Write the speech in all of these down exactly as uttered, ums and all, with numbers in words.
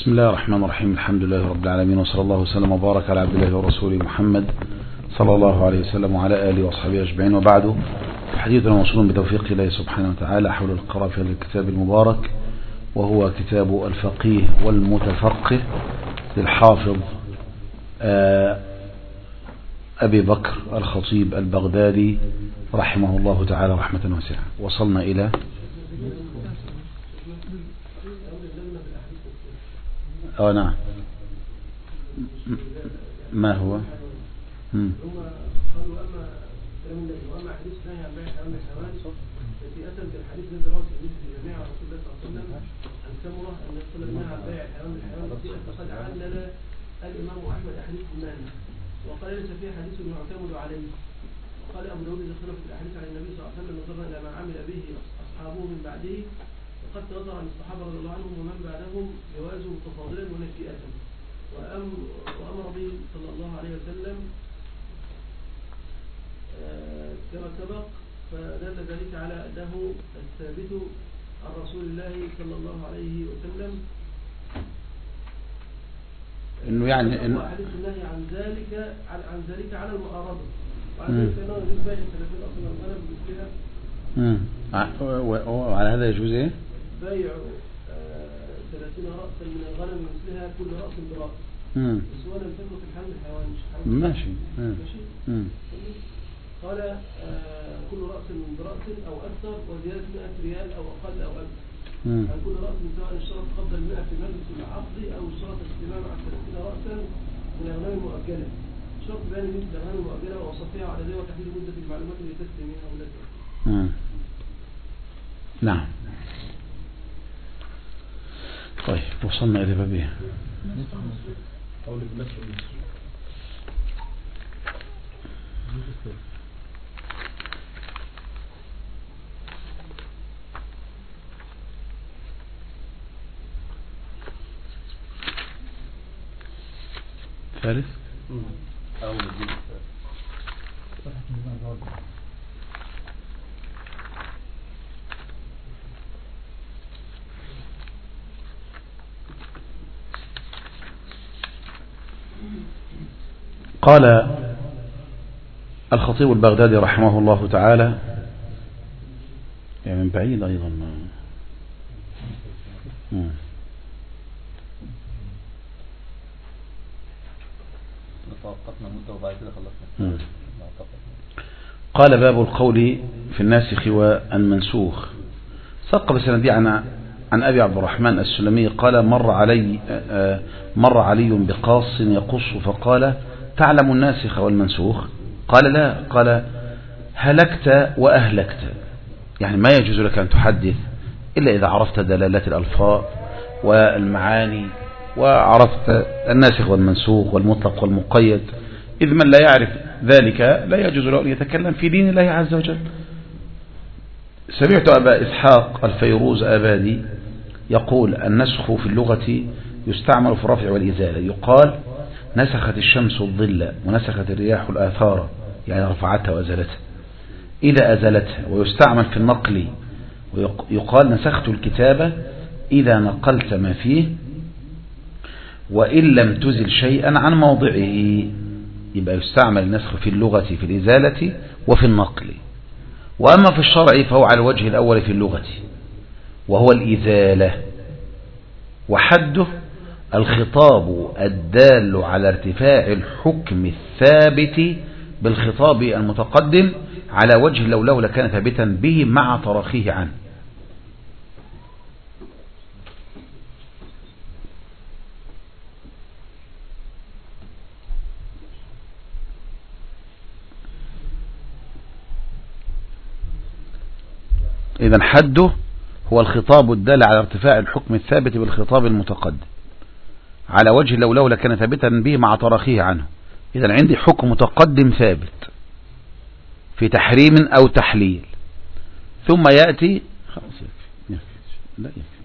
بسم الله الرحمن الرحيم. الحمد لله رب العالمين، وصلى الله وسلم وبارك على عبد الله ورسوله محمد صلى الله عليه وسلم وعلى آله وصحبه أجمعين، وبعد. حديثنا موصول بتوفيق الله سبحانه وتعالى حول القراءة في هذا الكتاب المبارك، وهو كتاب الفقيه والمتفقه للحافظ أبي بكر الخطيب البغدادي رحمه الله تعالى رحمة واسعة. وصلنا إلى اه نعم. ما هو؟ هم. قالوا اما واما حديث نهي عن بيع حيوان الحيوان التي اتى بالحديث الذي رواه في جميع رسول الله صلى الله عليه وسلم عن سمره ان يقول نهى عن بيع حيوان الحيوان التي فقد علل الامام احمد احاديث المال وقال ليس فيها حديث يعتمد عليه. وقال ابو داود اذا اختلف الاحاديث عن النبي صلى الله عليه وسلم نظرنا الى ما عمل به اصحابه من بعده، وقد تواتر عن الصحابه رضي الله عنهم ومن بعدهم جوازه متفاضلا ونفيئه، وأمر به صلى الله عليه وسلم كما سبق. فدل ذلك على أنه الثابت عن رسول الله صلى الله عليه وسلم إنه يعني إنه حديث النهي عن ذلك عن ذلك على المعارضة، وعن ذلك أنه يجوز بيع ثلاثين أصل من الغنم بمثلها. وعلى هذا يجوز إيه؟ بيع ثلاثين رأسا من الغنم مثلها كل رأس برأس. امم بس هو لم تكن في الحال الحيوان مش حيوان. ماشي. ماشي. امم قال آه كل رأس برأس أو أكثر، وزيادة مئة ريال أو أقل أو أكثر. امم عن كل رأس سواء اشترط قبل المئة في مجلس العقد أو اشترط الاستلام على ثلاثين رأسا من الأغنام المؤجلة. شرط بيان مثل الأغنام المؤجلة ووصفها وعددها وتحديد مدة المعلومات اللي تسلمها أولادها. امم نعم. طيب وصلنا إلى بابها. قول ابن ثالث أو الجزء قال الخطيب البغدادي رحمه الله تعالى، يعني من بعيد أيضا مم. قال باب القول في الناسخ والمنسوخ. سق بسندي عن عن أبي عبد الرحمن السلمي قال مر علي مر علي بقاص يقص فقال تعلم الناسخ والمنسوخ؟ قال لا. قال هلكت وأهلكت، يعني ما يجوز لك أن تحدث إلا إذا عرفت دلالات الألفاظ والمعاني وعرفت الناسخ والمنسوخ والمطلق والمقيد، إذ من لا يعرف ذلك لا يجوز له أن يتكلم في دين الله عز وجل. سمعت أبا إسحاق الفيروز آبادي يقول النسخ في اللغة يستعمل في الرفع والإزالة. يقال نسخت الشمس الظل ونسخت الرياح الآثار، يعني رفعتها وأزالتها إذا أزالتها. ويستعمل في النقل، ويقال نسخت الكتابة إذا نقلت ما فيه وإن لم تزل شيئا عن موضعه. يبقى يستعمل النسخ في اللغة في الإزالة وفي النقل. وأما في الشرع فهو على الوجه الأول في اللغة وهو الإزالة، وحده الخطاب الدال على ارتفاع الحكم الثابت بالخطاب المتقدم على وجه لولاه لكان ثابتا به مع تراخيه عنه. إذن حده هو الخطاب الدال على ارتفاع الحكم الثابت بالخطاب المتقدم على وجه لولاه لكان ثابتا به مع تراخيه عنه. إذن عندي حكم متقدم ثابت في تحريم أو تحليل، ثم يأتي خلاص يكفي. لا يكفي.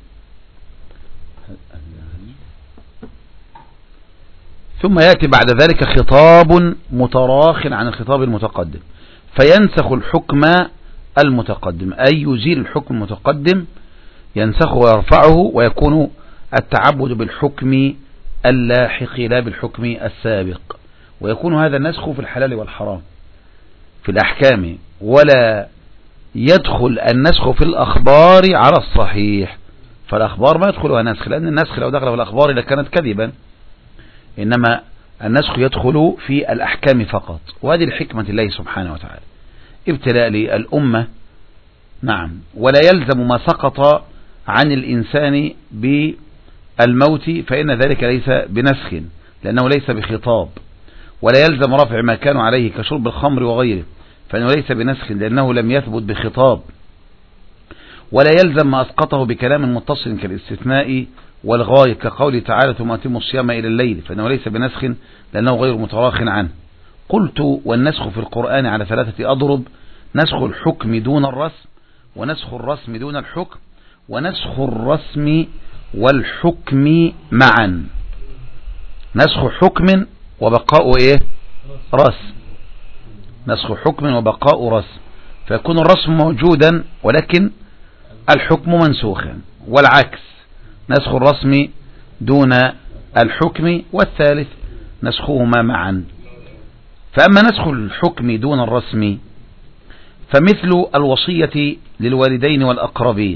ثم يأتي بعد ذلك خطاب متراخ عن الخطاب المتقدم فينسخ الحكم المتقدم، أي يزيل الحكم المتقدم ينسخه ويرفعه ويكون التعبد بالحكم اللاحق لا بالحكم السابق، ويكون هذا النسخ في الحلال والحرام في الأحكام، ولا يدخل النسخ في الأخبار على الصحيح، فالأخبار ما يدخلها نسخ، لأن النسخ لو دخل في الأخبار لكانت كذبا، إنما النسخ يدخل في الأحكام فقط. وهذه الحكمة الله سبحانه وتعالى ابتلاء للأمة. نعم. ولا يلزم ما سقط عن الإنسان بالموت فإن ذلك ليس بنسخ لأنه ليس بخطاب، ولا يلزم رفع ما كانوا عليه كشرب الخمر وغيره فإنه ليس بنسخ لأنه لم يثبت بخطاب، ولا يلزم ما أسقطه بكلام متصل كالاستثناء والغاية كقوله تعالى ثم أتموا الصيام إلى الليل فإنه ليس بنسخ لأنه غير متراخ عنه. قلت والنسخ في القرآن على ثلاثة أضرب: نسخ الحكم دون الرسم، ونسخ الرسم دون الحكم، ونسخ الرسم والحكم معا. نسخ حكم وبقاء إيه؟ رسم. نسخ حكم وبقاء رسم، فيكون الرسم موجودا ولكن الحكم منسوخا، والعكس نسخ الرسم دون الحكم، والثالث نسخهما معا. فأما نسخ الحكم دون الرسم فمثل الوصية للوالدين والأقربين،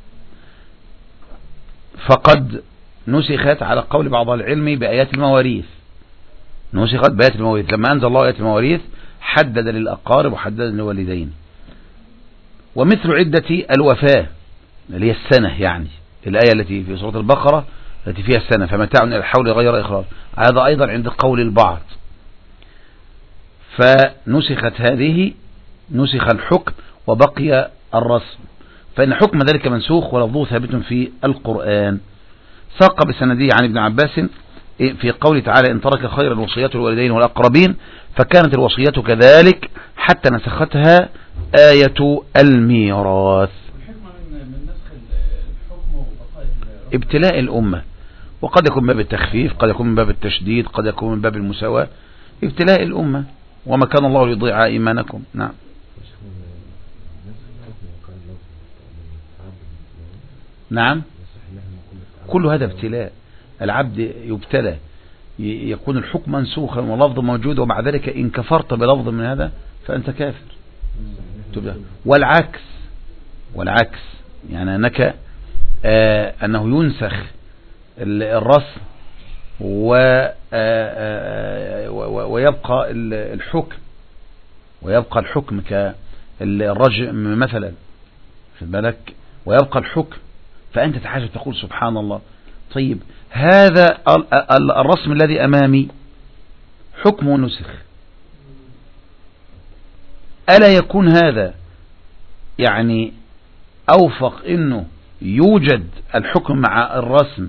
فقد نسخت على قول بعض العلم بآيات المواريث، نسخت بآيات المواريث لما أنزل الله آيات المواريث حدد للأقارب وحدد للوالدين. ومثل عدة الوفاة اللي هي السنة، يعني الآية التي في سورة البقرة التي فيها السنة فمتاع إلى الحول غير إخراج، هذا أيضا عند قول البعض. فنسخت هذه، نسخ الحكم وبقي الرسم، فإن حكم ذلك منسوخ ولفظه ثابت في القرآن. ساق بسنديه عن ابن عباس في قول تعالى إن ترك خير الوصية الوالدين والأقربين، فكانت الوصية كذلك حتى نسختها آية الميراث. ابتلاء الأمة، وقد يكون من باب التخفيف، قد يكون من باب التشديد، قد يكون من باب المساواة. ابتلاء الأمة، وما كان الله ليضيع إيمانكم. نعم. نعم، كل هذا ابتلاء، العبد يبتلى، يكون الحكم منسوخا ولفظ موجود، ومع ذلك إن كفرت بلفظ من هذا فأنت كافر. والعكس، والعكس يعني أنك آه أنه ينسخ الرسم ويبقى الحكم، ويبقى الحكم كالرجم مثلا، في بالك، ويبقى الحكم، فأنت تحاجة تقول سبحان الله. طيب هذا الرسم الذي أمامي حكمه نسخ، ألا يكون هذا يعني أوفق إنه يوجد الحكم مع الرسم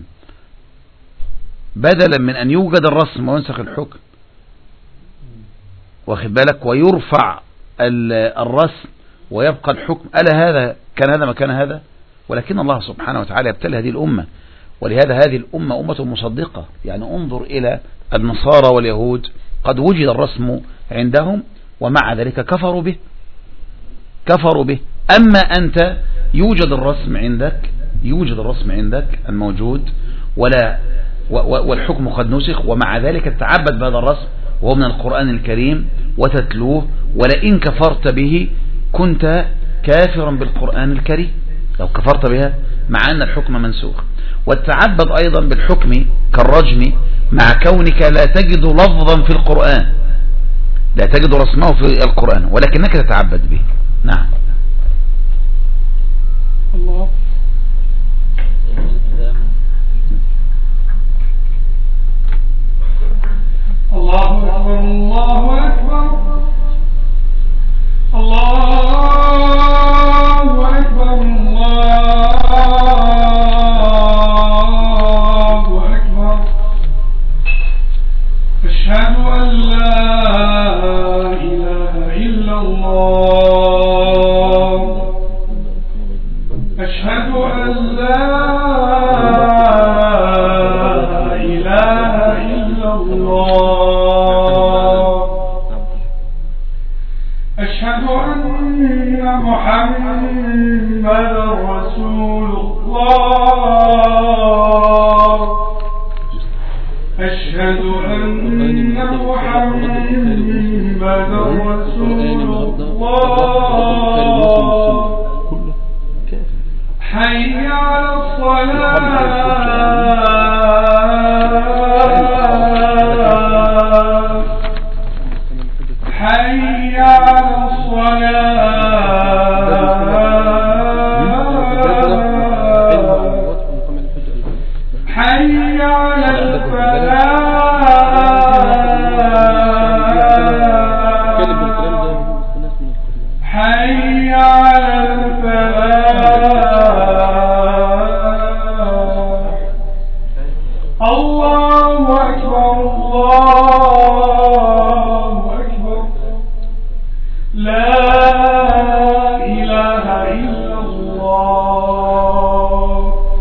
بدلا من أن يوجد الرسم وينسخ الحكم، واخد بالك، ويرفع الرسم ويبقى الحكم؟ ألا هذا كان هذا مكان هذا؟ ولكن الله سبحانه وتعالى يبتلي هذه الأمة، ولهذا هذه الأمة أمة مصدقة. يعني انظر إلى النصارى واليهود، قد وجد الرسم عندهم ومع ذلك كفروا به، كفروا به. أما أنت يوجد الرسم عندك، يوجد الرسم عندك الموجود، ولا والحكم قد نسخ، ومع ذلك تتعبد بهذا الرسم وهو من القرآن الكريم وتتلوه، ولئن كفرت به كنت كافرا بالقرآن الكريم لو كفرت بها، مع أن الحكم منسوخ. وتتعبد أيضا بالحكم كالرجم مع كونك لا تجد لفظا في القرآن، لا تجد رسمه في القرآن، ولكنك تتعبد به. نعم. الله. الله أكبر، الله أكبر، الله أكبر، الله أكبر. أشهد أن لا إله إلا الله، أشهد أن لا أشهد أن محمدا رسول الله حي على الصلاة حي على الصلاة حي على الفلاح حي على الفلاح الله أكبر الله أكبر لا إله إلا الله.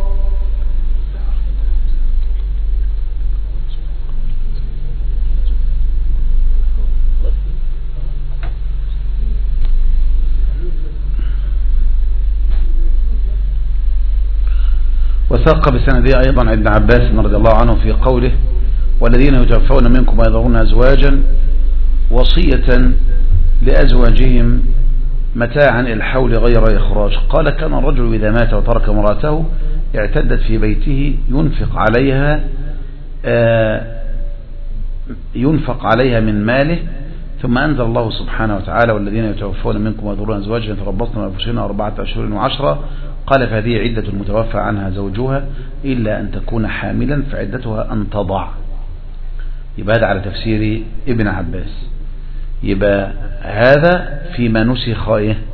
وثاق بسنده أيضا ابن عباس رضي الله عنه في قوله والذين يتوفون منكم ويذرون أزواجا وصية لأزواجهم متاعا إلى الحول غير إخراج. قال كان الرجل إذا مات وترك امرأته اعتدت في بيته ينفق عليها ينفق عليها من ماله ثم أنزل الله سبحانه وتعالى والذين يتوفون منكم ويذرون أزواجا يتربصن بأنفسهن أربعة أشهر وعشرة. قال فهذه عدة المتوفى عنها زوجها إلا أن تكون حاملا فعدتها أن تضع. يبقى هذا على تفسير ابن عباس. يبقى هذا فيما نسخ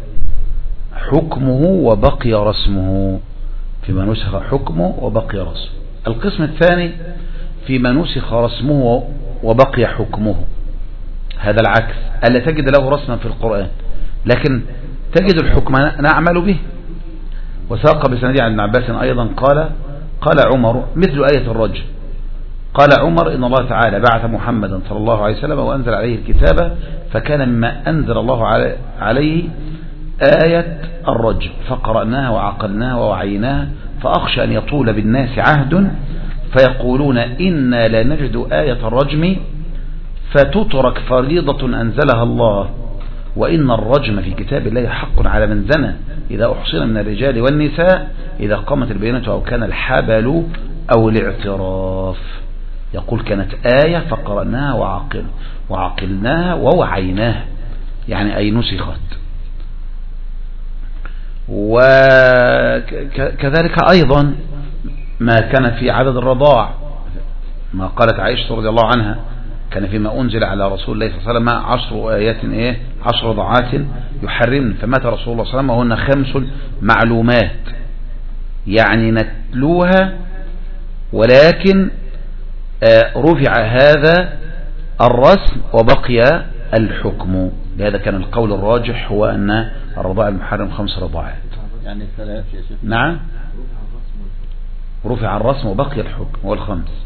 حكمه وبقي رسمه فيما نسخ حكمه وبقي رسمه. القسم الثاني فيما نسخ رسمه وبقي حكمه. هذا العكس ألا تجد له رسما في القرآن لكن تجد الحكم نعمل به. وساق بسندي عن ابن عباس أيضا قال قال عمر مثل آية الرجل قال عمر إن الله تعالى بعث محمدا صلى الله عليه وسلم وأنزل عليه الكتاب فكان مما أنزل الله عليه آية الرجل فقرأناها وعقلناها ووعيناها فأخشى أن يطول بالناس عهد فيقولون إنا لا نجد آية الرجم فتترك فريضة أنزلها الله وإن الرجم في كتاب الله حق على من زنى إذا أحصن من الرجال والنساء إذا قامت البينة أو كان الحبل أو الاعتراف. يقول كانت آية فقرأناها وعقل وعقلناها ووعيناها يعني أي نسخت. وكذلك أيضا ما كان في عدد الرضاع ما قالت عائشة رضي الله عنها كان فيما أنزل على رسول الله صلى الله عليه وسلم عشر آيات إيه عشر رضعات يحرمن فمات رسول الله صلى الله عليه وسلم وهن خمس معلومات يعني نتلوها ولكن رفع هذا الرسم وبقي الحكم. لهذا كان القول الراجح هو أن الرضاع المحرم خمس رضاعات يعني الثلاث يا شيخ. نعم رفع الرسم وبقي الحكم هو الخمس.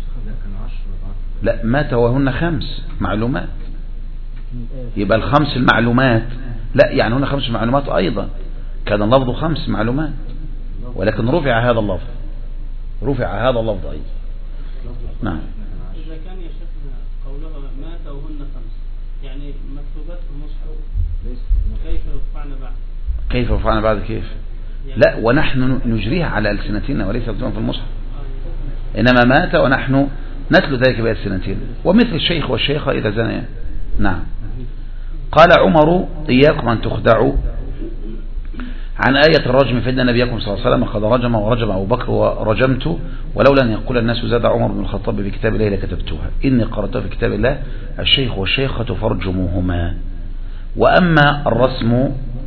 لا مات وهن خمس معلومات يبقى الخمس المعلومات لا يعني هنا خمس معلومات أيضا كان اللفظ خمس معلومات ولكن رفع هذا اللفظ رفع هذا اللفظ أيضا. نعم إذا كان يا شيخنا قولها مات وهن خمس يعني مكتوبات في المصحف كيف رفعنا بعد كيف رفعنا بعد كيف لا ونحن نجريها على ألسنتنا وليس مكتوبا في المصحف إنما مات ونحن نتلو ذلك بألسنتنا ومثل الشيخ والشيخة إذا زنيا. نعم قال عمر إياكم أن تخدعوا عن آية الرجم فإن نبيكم صلى الله عليه وسلم قد رجم ورجم أبو بكر ورجمت ولولا أن يقول الناس زاد عمر بن الخطاب بكتاب الله لكتبتها إني قرأتها في كتاب الله الشيخ والشيخة فارجموهما. وأما الرسم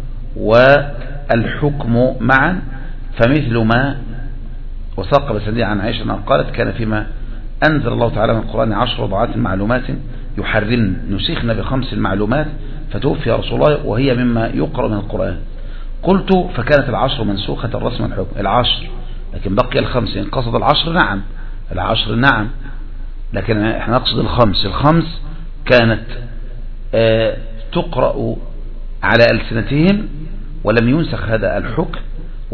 والحكم معا فمثل ما وساق بسندي عن عائشة قالت كان فيما أنزل الله تعالى من القرآن عشر رضعات معلومات يحرمن نسخنا بخمس المعلومات فتوفي رسول الله وهي مما يقرأ من القرآن. قلت فكانت العشر منسوخة الرسم والحكم العشر لكن بقي الخمس إن قصد العشر نعم العشر نعم لكن احنا نقصد الخمس الخمس كانت آه تقرأ على ألسنتهم ولم ينسخ هذا الحكم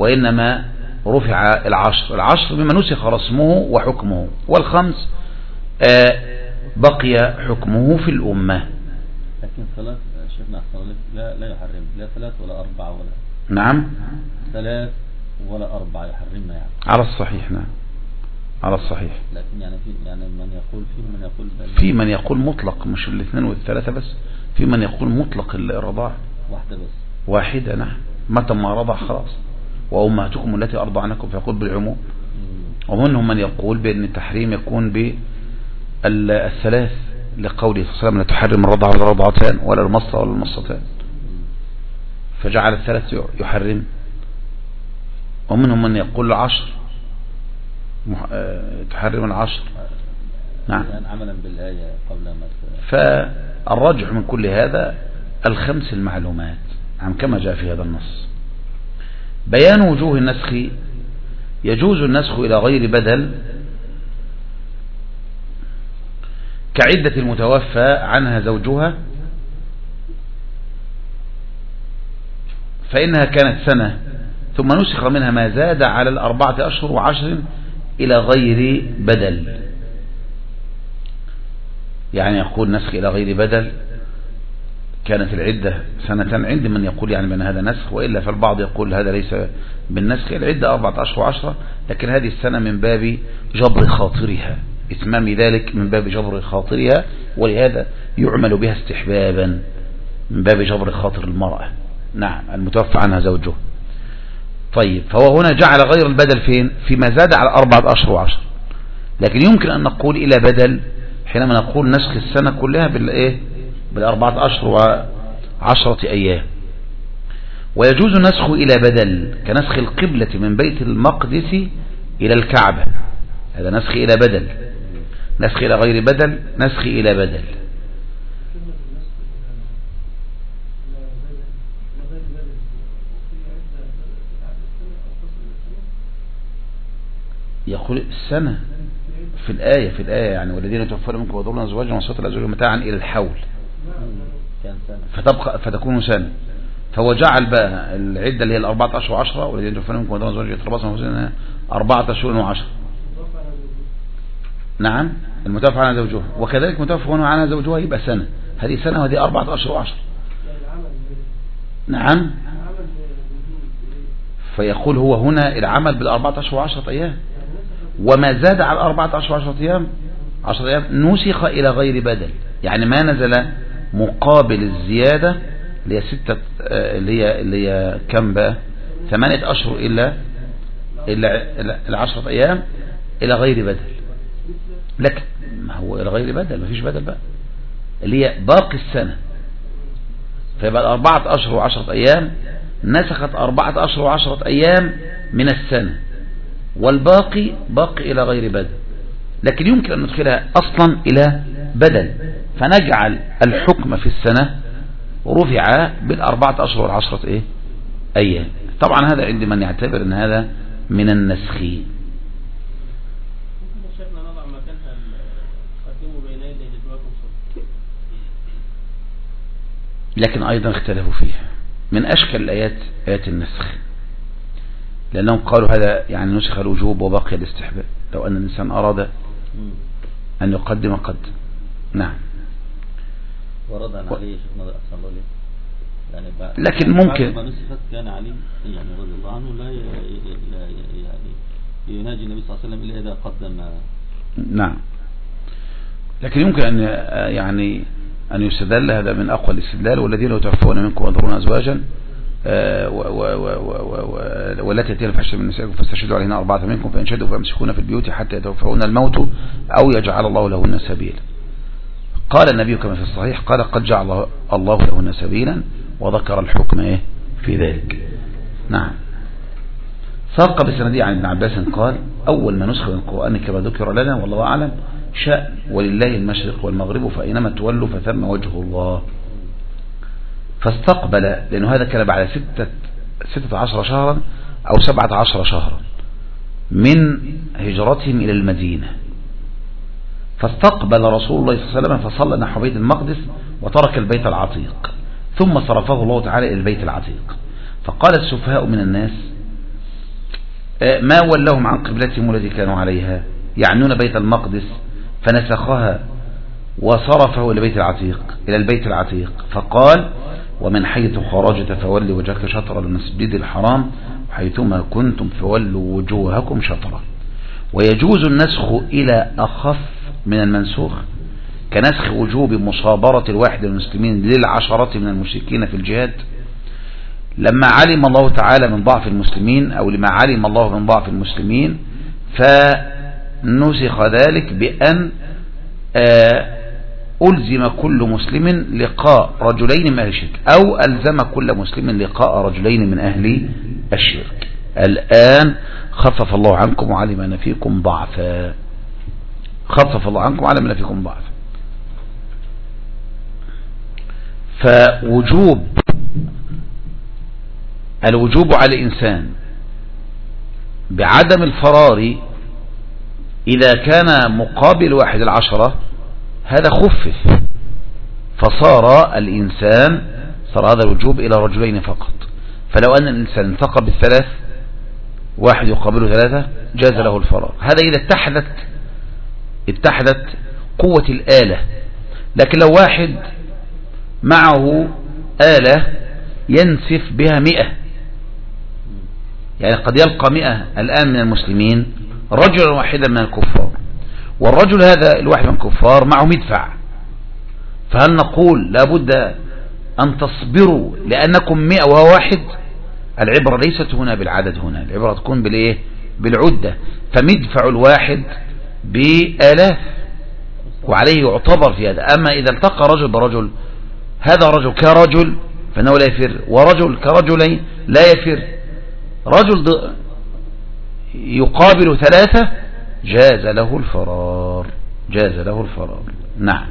وإنما رفع العشر العشر بما نسخ رسمه وحكمه والخمس بقي حكمه في الأمة. لكن ثلاث شيخنا أحسن لا لا يحرم لا ثلاث ولا أربعة ولا نعم ثلاث ولا أربعة يحرمنا يعني على الصحيح. نعم على الصحيح. لكن يعني في يعني من يقول في من يقول في من يقول مطلق مش الاثنين والثلاثة بس، في من يقول مطلق الرضاع واحدة بس واحدة. نعم متى ما رضع خلاص وأمهاتكم التي أرضعنكم فيقول بالعموم. ومنهم من يقول بأن التحريم يكون بالثلاث لقوله صلى الله عليه وسلم لا تحرم الرضع ولا الرضعتان ولا المصة ولا المصتان، فجعل الثلاث يحرم. ومنهم من يقول العشر تحرم العشر. نعم عملا بالآية قبل ما. فالرجح من كل هذا الخمس المعلومات عن كما جاء في هذا النص. بيان وجوه النسخ: يجوز النسخ إلى غير بدل كعدة المتوفى عنها زوجها، فإنها كانت سنة ثم نسخ منها ما زاد على الأربعة أشهر وعشر إلى غير بدل. يعني يقول نسخ إلى غير بدل كانت العدة سنة، عند من يقول يعني بأن هذا نسخ، وإلا فالبعض يقول هذا ليس بالنسخ، العدة أربعة أشهر وعشرة، لكن هذه السنة من باب جبر خاطرها، إتمام ذلك من باب جبر خاطرها، ولهذا يعمل بها استحبابا من باب جبر خاطر المرأة. نعم المتوفى عنها زوجه. طيب فهو هنا جعل غير البدل فين؟ فيما زاد على أربعة أشهر وعشر، لكن يمكن أن نقول إلى بدل حينما نقول نسخ السنة كلها بالإيه؟ بالأربعة أشهر وعشرة أيام. ويجوز نسخ إلى بدل كنسخ القبلة من بيت المقدس إلى الكعبة، هذا نسخ إلى بدل. نسخ إلى غير بدل نسخ إلى بدل. يقول السنة في الآية في الآية يعني والذين يتوفون منكم ويذرون أزواجا وصية الأزواج متاعا إلى الحول، فتبقى فتكون سنة. فهو جعل بقى العدة اللي هي الأربعة أشهر وعشرة والذين يتوفون منكم ويذرون أزواجا يتربصن أربعة أشهر وعشرة. نعم المتوفى عنها زوجها، وكذلك متوفى عنها زوجها يبقى سنة، هذه سنة وهذه أربعة أشهر وعشرة. نعم فيقول هو هنا العمل بالأربعة أشهر وعشرة أيام، وما زاد على الأربعة أشهر وعشرة أيام عشرة أيام نسخ إلى غير بدل، يعني ما نزل مقابل الزيادة اللي هي ستة اللي هي اللي هي كم بقى ثمانية أشهر إلا إلا العشرة أيام إلى غير بدل. لكن ما هو إلى غير بدل، ما فيش بدل بقى اللي هي باقي السنة، فيبقى الأربعة أشهر وعشرة أيام نسخت أربعة أشهر وعشرة أيام من السنة، والباقي باقي إلى غير بدل. لكن يمكن أن ندخلها أصلا إلى بدل، فنجعل الحكم في السنة رفع بالأربعة أشهر والعشرة إيه أيام. طبعا هذا عند من يعتبر أن هذا من النسخ. لكن أيضا اختلفوا فيها. من أشكل الآيات آيات النسخ، لأنهم قالوا هذا يعني نسخ الوجوب وباقي الاستحباب لو أن الإنسان أراد أن يقدم قد. نعم ورد عن علي شيخنا أحسن الله ليه يعني لكن ممكن ما نسخت كان علي يعني رضي الله عنه لا يعني يناجي النبي صلى الله عليه وسلم إلا إذا قدم. نعم لكن يمكن أن يعني أن يستدل هذا من أقوى الاستدلال والذين يتوفون منكم ويذرون أزواجا والتي يأتين الفحش من نسائكم فاستشهدوا عليهن أربعة منكم فإن شهدوا فامسكوهن في البيوت حتى يتوفون الموت أو يجعل الله لهن سبيلا. قال النبي كما في الصحيح قال قد جعل الله لهن سبيلا وذكر الحكم إيه في ذلك. نعم ساق بسندي عن ابن عباس قال أول ما نسخ من القرآن كما ذكر لنا والله أعلم شاء ولله المشرق والمغرب فأينما تولوا فثم وجه الله. فاستقبل لأنه هذا كان بعد ستة, ستة عشر شهرا أو سبعة عشر شهرا من هجرتهم إلى المدينة، فاستقبل رسول الله صلى الله عليه وسلم فصلى نحو بيت المقدس وترك البيت العتيق ثم صرفه الله تعالى إلى البيت العتيق. فقال السفهاء من الناس ما ولهم عن قبلتهم التي كانوا عليها، يعنون بيت المقدس فنسخها وصرفه إلى بيت العتيق إلى البيت العتيق فقال ومن حيث خرجت فولي وجهك شطر المسجد الحرام حيثما كنتم فولوا وجوهكم شطره. ويجوز النسخ إلى أخف من المنسوخ كنسخ وجوب مصابرة الواحد المسلمين للعشرة من المشركين في الجهاد لما علم الله تعالى من ضعف المسلمين أو لما علم الله من ضعف المسلمين فنسخ ذلك بأن ألزم كل مسلم لقاء رجلين من أهل الشرك أو ألزم كل مسلم لقاء رجلين من أهل الشرك. الآن خفف الله عنكم وعلم أن فيكم ضعفا خفف الله عنكم وعلم أن فيكم ضعفا. فوجوب الوجوب على الإنسان بعدم الفرار إذا كان مقابل واحد العشرة هذا خفف فصار الإنسان صار هذا الوجوب إلى رجلين فقط. فلو أن الإنسان انتقى بالثلاث واحد يقابله ثلاثة جاز له الفرار. هذا إذا اتحدت اتحدت قوة الآلة. لكن لو واحد معه آلة ينسف بها مئة يعني قد يلقى مئة الآن من المسلمين رجلا واحدا من الكفار والرجل هذا الواحد من الكفار معه مدفع فهل نقول لابد أن تصبروا لأنكم مئة وهو واحد؟ العبرة ليست هنا بالعدد هنا العبرة تكون بالإيه؟ بالعدة. فمدفع الواحد بآلاف وعليه يعتبر في هذا. أما إذا التقى رجل برجل هذا رجل كرجل فإنه لا يفر ورجل كرجلين لا يفر. رجل يقابل ثلاثة جاز له الفرار جاز له الفرار. نعم.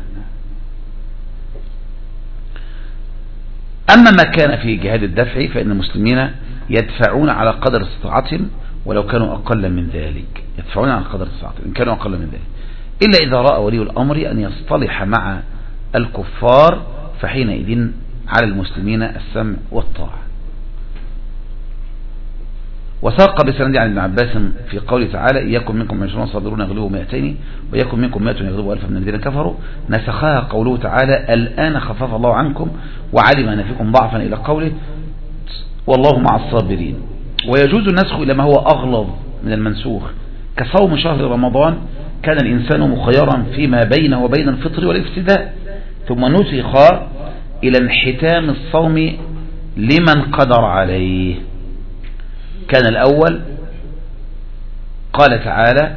أما ما كان في جهاد الدفع فإن المسلمين يدفعون على قدر استطاعتهم ولو كانوا أقل من ذلك يدفعون على قدر استطاعتهم إن كانوا أقل من ذلك إلا إذا رأى ولي الأمر أن يصطلح مع الكفار فحينئذ على المسلمين السمع والطاعة. وساق بسند عن ابن عباس في قوله تعالى إياكم منكم عشرون صابرون يغلبوا مئتين وإياكم منكم مئة يغلبوا ألفا من الذين كفروا نسخها قوله تعالى الآن خفف الله عنكم وعلم أن فيكم ضعفا إلى قوله والله مع الصابرين. ويجوز النسخ إلى ما هو أغلظ من المنسوخ كصوم شهر رمضان كان الإنسان مخيرا فيما بينه وبين الفطر والافتداء ثم نسخ إلى انحتام الصوم لمن قدر عليه. كان الأول قال تعالى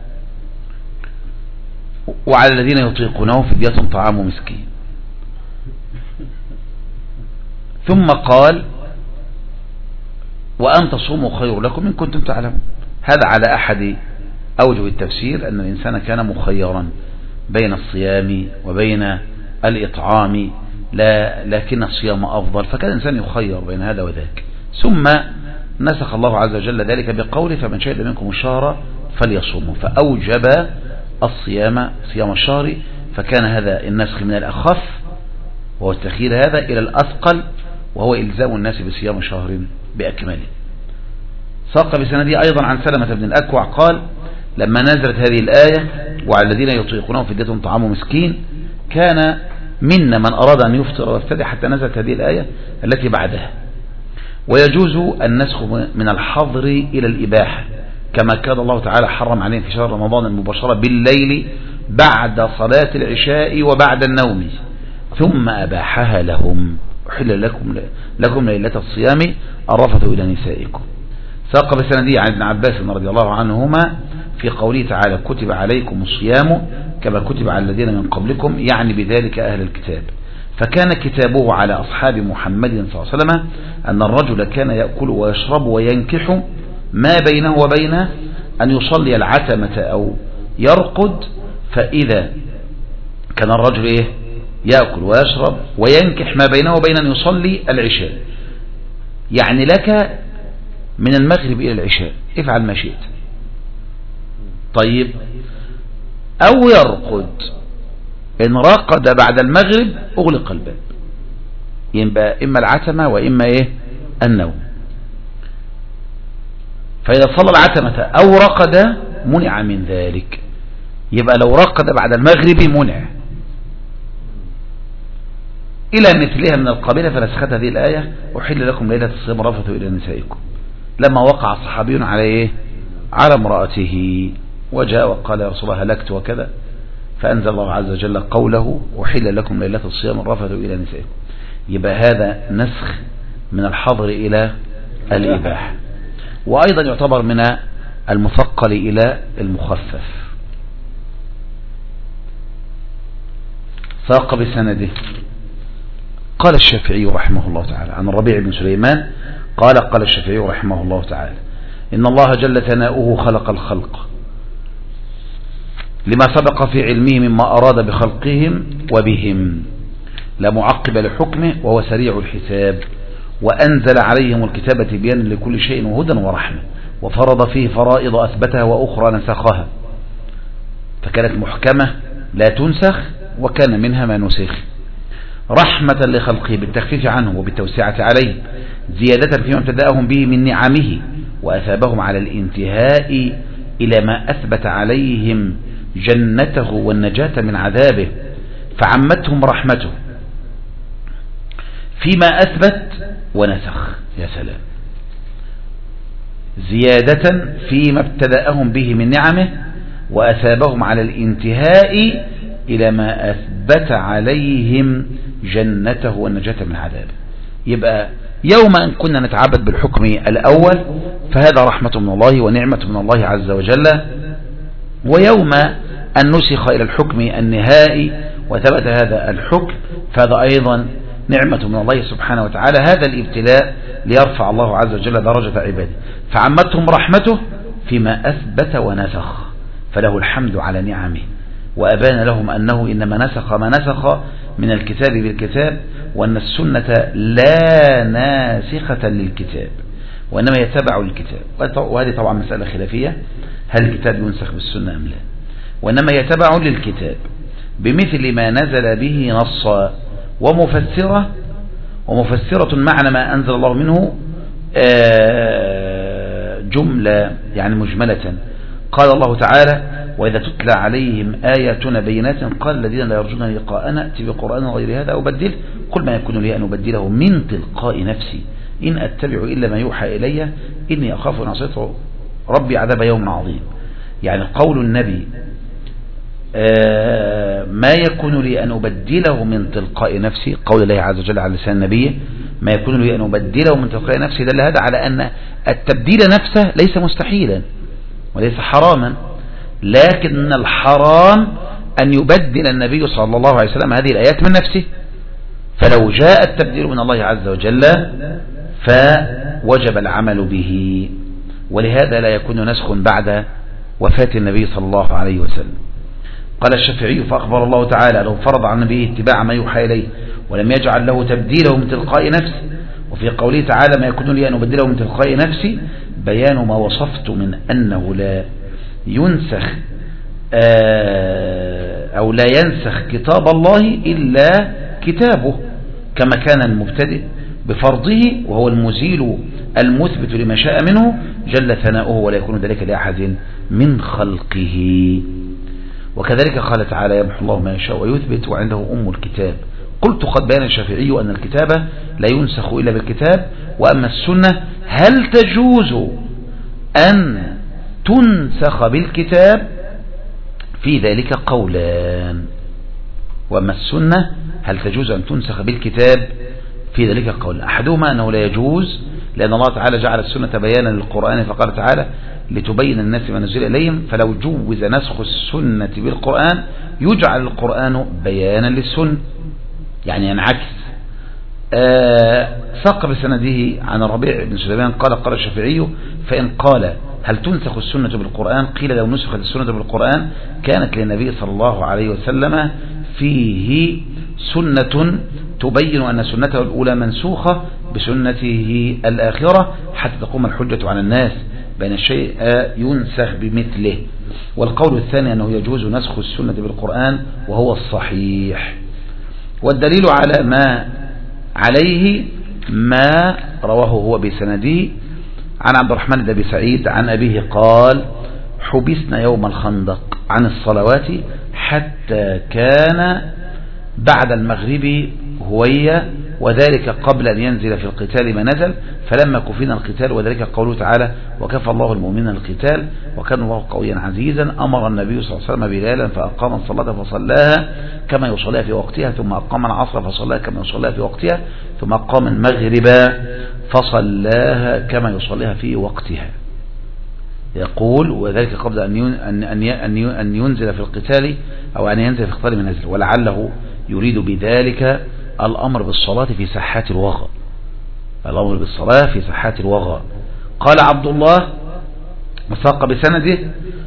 وعلى الذين يطيقونه فدية طعام مسكين ثم قال وأن تصوموا خير لكم إن كنتم تعلمون. هذا على أحد أوجه التفسير أن الإنسان كان مخيرا بين الصيام وبين الإطعام لا لكن الصيام أفضل فكان الإنسان يخير بين هذا وذاك. ثم نسخ الله عز وجل ذلك بقوله فمن شهد منكم الشهر فليصوموا فأوجب الصيام صيام الشهر. فكان هذا النسخ من الأخف وهو التخيير هذا إلى الأثقل وهو إلزام الناس بصيام شهر بأكمله. ساق بسندي أيضا عن سلمة بن الأكوع قال لما نزلت هذه الآية وعلى الذين يطيقونه فدية طعام مسكين كان منا من أراد أن يفطر ويفتدي حتى نزلت هذه الآية التي بعدها. ويجوز النسخ من الحظر إلى الإباحة كما كان الله تعالى حرم عليهم في شهر رمضان المباشرة بالليل بعد صلاة العشاء وبعد النوم ثم أباحها لهم أحل لكم لكم ليلة الصيام الرفث إلى نسائكم. ساق بسندي عن ابن عباس رضي الله عنهما في قوله تعالى كتب عليكم الصيام كما كتب على الذين من قبلكم يعني بذلك أهل الكتاب. فكان كتابه على أصحاب محمد صلى الله عليه وسلم أن الرجل كان يأكل ويشرب وينكح ما بينه وبين أن يصلي العتمة أو يرقد. فإذا كان الرجل إيه يأكل ويشرب وينكح ما بينه وبين أن يصلي العشاء يعني لك من المغرب إلى العشاء افعل ما شئت. طيب أو يرقد إن رقد بعد المغرب أغلق الباب يبقى إما العتمة وإما إيه النوم. فإذا صلى العتمة أو رقد منع من ذلك يبقى لو رقد بعد المغرب منع إلى مثلها من القبيلة، فنسخت هذه الآية أحل لكم ليلة الصيام رفثوا إلى نسائكم، لما وقع صحابي على إيه؟ على امرأته وجاء وقال يا رسول الله هلكت وكذا، فأنزل الله عز وجل قوله أحل لكم ليلة الصيام رفثوا إلى نسائكم. يبقى هذا نسخ من الحظر إلى الإباحة، وأيضا يعتبر من المثقل إلى المخفف. ساق بسنده قال الشافعي رحمه الله تعالى عن الربيع بن سليمان قال قال الشافعي رحمه الله تعالى إن الله جل ثناؤه خلق الخلق لما سبق في علمه مما أراد بخلقهم وبهم، لا معقب لحكمه وهو سريع الحساب، وأنزل عليهم الكتاب تبيانا لكل شيء وهدى ورحمة، وفرض فيه فرائض أثبتها وأخرى نسخها، فكانت محكمة لا تنسخ وكان منها ما نسخ، رحمة لخلقه بالتخفيف عنه وبالتوسعة عليه، زيادة فيما ابتدأهم به من نعمه، وأثابهم على الانتهاء إلى ما أثبت عليهم جنته والنجاة من عذابه، فعمتهم رحمته فيما أثبت ونسخ. يا سلام، زيادة فيما ابتدأهم به من نعمه وأثابهم على الانتهاء إلى ما أثبت عليهم جنته والنجاة من عذابه. يبقى يوم أن كنا نتعبد بالحكم الأول فهذا رحمة من الله ونعمة من الله عز وجل، ويوم أن نسخ إلى الحكم النهائي وثبت هذا الحكم فهذا أيضا نعمة من الله سبحانه وتعالى. هذا الابتلاء ليرفع الله عز وجل درجة عباده، فعمتهم رحمته فيما أثبت ونسخ، فله الحمد على نعمه، وأبان لهم أنه إنما نسخ ما نسخ من الكتاب بالكتاب، وأن السنة لا ناسخة للكتاب وإنما يتبع الكتاب. وهذه طبعا مسألة خلافية، هل الكتاب ينسخ بالسنة أم لا؟ وإنما يتبع للكتاب بمثل ما نزل به نصا ومفسرة ومفسرة معنى ما أنزل الله منه جملة يعني مجملة. قال الله تعالى وإذا تتلى عليهم آياتنا بينات قال الذين لا يرجون لقاءنا ائت بقرآن غير هذا أو بدل قل ما يكون لي أن أبدله من تلقاء نفسي إن أتبع إلا ما يوحى إلي إني أخاف أن عصيت ربي عذاب يوم عظيم. يعني قول النبي ما يكون لي أن أبدله من تلقاء نفسي، قول الله عز وجل على لسان نبيه ما يكون لي أن أبدله من تلقاء نفسي، دل هذا على أن التبديل نفسه ليس مستحيلا وليس حراما، لكن الحرام أن يبدل النبي صلى الله عليه وسلم هذه الآيات من نفسه، فلو جاء التبديل من الله عز وجل فوجب العمل به، ولهذا لا يكون نسخ بعد وفاة النبي صلى الله عليه وسلم. قال الشافعي فأخبر الله تعالى لو فرض عن نبيه اتباع ما يوحى إليه ولم يجعل له تبديله من تلقاء نفسه، وفي قوله تعالى ما يكون لي أن أبدله من تلقاء نفسي بيان ما وصفت من أنه لا ينسخ أو لا ينسخ كتاب الله إلا كتابه، كما كان المبتدئ بفرضه وهو المزيل المثبت لما شاء منه جل ثناؤه ولا يكون ذلك لأحد من خلقه. وكذلك قال تعالى يمحو الله ما يشاء ويثبت وعنده أم الكتاب. قلت قد بيان الشافعي أن الكتاب لا ينسخ إلا بالكتاب، وأما السنة هل تجوز أن تنسخ بالكتاب في ذلك قولان. وأما السنة هل تجوز أن تنسخ بالكتاب في ذلك قول، أحدهما أنه لا يجوز لأن الله تعالى جعل السنة بيانا للقرآن، فقال تعالى لتبين الناس ما نزل إليهم، فلو جوز نسخ السنة بالقرآن يجعل القرآن بيانا للسنة، يعني ينعكس. ساق بسنده عن الربيع بن سليمان قال قال الشافعي فإن قال هل تنسخ السنة بالقرآن قيل لو نسخت السنة بالقرآن كانت للنبي صلى الله عليه وسلم فيه سنة تبين أن سنته الأولى منسوخة بسنته الآخرة حتى تقوم الحجة على الناس بأن الشيء ينسخ بمثله. والقول الثاني أنه يجوز نسخ السنة بالقرآن وهو الصحيح، والدليل على ما عليه ما رواه هو بسنده عن عبد الرحمن بن أبي سعيد عن أبيه قال حبسنا يوم الخندق عن الصلوات حتى كان بعد المغرب هوية، وذلك قبل أن ينزل في القتال ما نزل، فلما كفينا القتال، وذلك قوله تعالى وكفى الله المؤمنين القتال وكان الله قويا عزيزا. أمر النبي صلى الله عليه وسلم بلالا فأقام الصلاة فصلاها كما يصليها في وقتها، ثم أقام العصر فصلاها كما يصليها في وقتها، ثم أقام المغرب فصلاها كما يصليها في وقتها. يقول وذلك قبل أن ينزل في القتال أو أن ينزل في القتال من نزل، ولعله يريد بذلك الأمر بالصلاة في ساحات الوغى، الأمر بالصلاة في ساحات الوغى. قال عبد الله وساق بسنده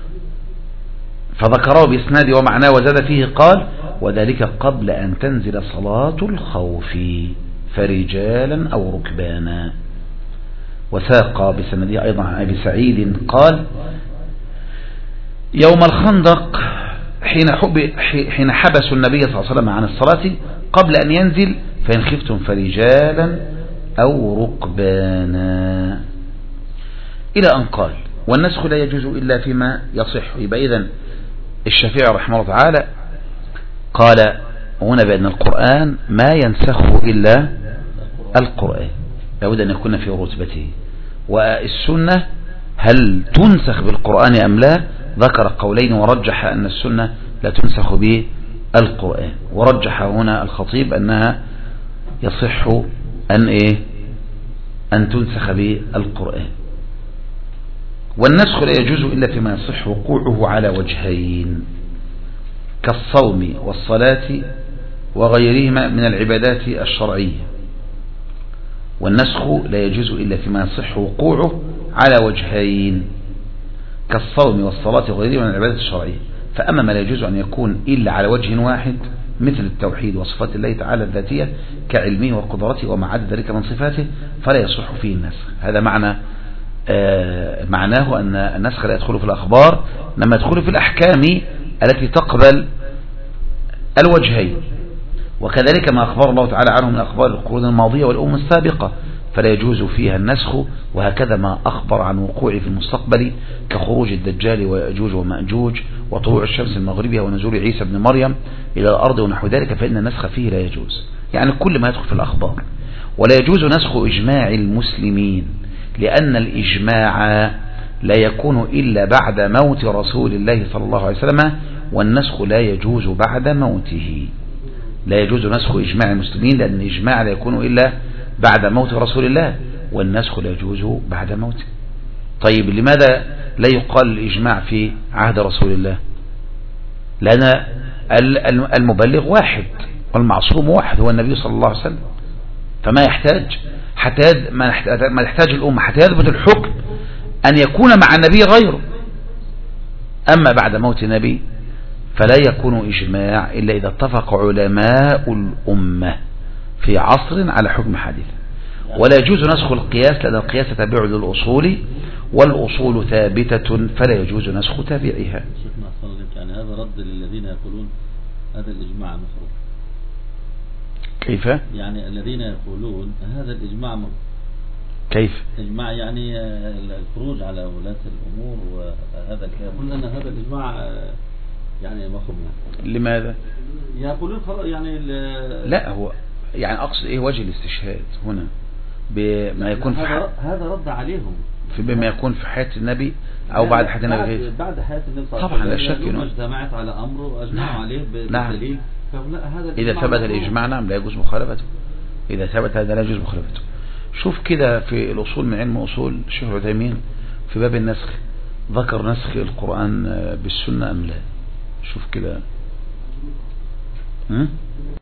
فذكره بإسناده ومعناه وزاد فيه قال وذلك قبل أن تنزل صلاة الخوف فرجالا أو ركبانا. وساق بسنده أيضا عن أبي سعيد قال يوم الخندق حين, حين حبسوا النبي صلى الله عليه وسلم عن الصلاة قبل أن ينزل فإن خفتم فرجالا أو ركبانا إلى أن قال والنسخ لا يجوز إلا فيما يصح. يبقى إذن الشافعي رحمه الله تعالى قال هنا بأن القرآن ما ينسخ إلا القرآن، لابد أن يكون في رتبته. والسنة هل تنسخ بالقرآن أم لا؟ ذكر قولين ورجح أن السنة لا تنسخ بالقرآن، ورجح هنا الخطيب أنها يصح أن إيه أن تنسخ بالقرآن. والنسخ لا يجوز إلا فيما يصح وقوعه على وجهين كالصوم والصلاة وغيرهما من العبادات الشرعية. والنسخ لا يجوز إلا فيما يصح وقوعه على وجهين كالصوم والصلاة وغيرهما من العبادات الشرعية. فأما ما لا يجوز أن يكون إلا على وجه واحد مثل التوحيد وصفات الله تعالى الذاتية كعلمه وقدرته وما عدا ذلك من صفاته فلا يصح فيه النسخ. هذا معنى آه معناه أن النسخ لا يدخل في الأخبار لما يدخل في الأحكام التي تقبل الوجهين، وكذلك ما أخبر الله تعالى عنه من أخبار القرون الماضية والأمم السابقة فلا يجوز فيها النسخ. وهكذا ما أخبر عن وقوعه في المستقبل كخروج الدجال ويأجوج ومأجوج وطلوع الشمس المغربية ونزول عيسى بن مريم إلى الأرض ونحو ذلك، فإن النسخ فيه لا يجوز، يعني كل ما يدخل في الأخبار. ولا يجوز نسخ إجماع المسلمين لأن الإجماع لا يكون إلا بعد موت رسول الله صلى الله عليه وسلم، والنسخ لا يجوز بعد موته. لا يجوز نسخ إجماع المسلمين لأن الإجماع لا يكون إلا بعد موت رسول الله، والنسخ لا يجوز بعد موته. طيب لماذا لا يقال الإجماع في عهد رسول الله؟ لأن المبلغ واحد والمعصوم واحد هو النبي صلى الله عليه وسلم، فما يحتاج حتى ما يحتاج الأمة حتى يثبت الحكم أن يكون مع النبي غيره. أما بعد موت النبي فلا يكون إجماع إلا إذا اتفق علماء الأمة في عصر على حكم حديث. ولا يجوز نسخ القياس لأن القياس تابع للأصول والأصول ثابتة فلا يجوز نسخ تابعها. يعني هذا رد للذين يقولون هذا الإجماع مفروض. كيف؟ يعني الذين يقولون هذا الإجماع مفروض. كيف؟ إجماع يعني الخروج على ولاة الأمور، وهذا يقول أن هذا الإجماع يعني مفهوم. يعني لماذا؟ يقولون يعني لا هو يعني أقصد إيه وجه الاستشهاد هنا بما يكون في هذا, هذا رد عليهم في بما يكون في حياة النبي أو بعد حياة النبي غير بعد حياة النبي صلى الله عليه وسلم. طبعا لا شك إنه اجتمعت على أمر وأجمعوا نعم. عليه بالدليل. نعم. إذا ثبت الإجماع نعم لا يجوز مخالفته، إذا ثبت هذا لا يجوز مخالفته. شوف كده في الأصول من علم أصول الشيخ العثيمين في باب النسخ ذكر نسخ القرآن بالسنة أم لا؟ شوف كده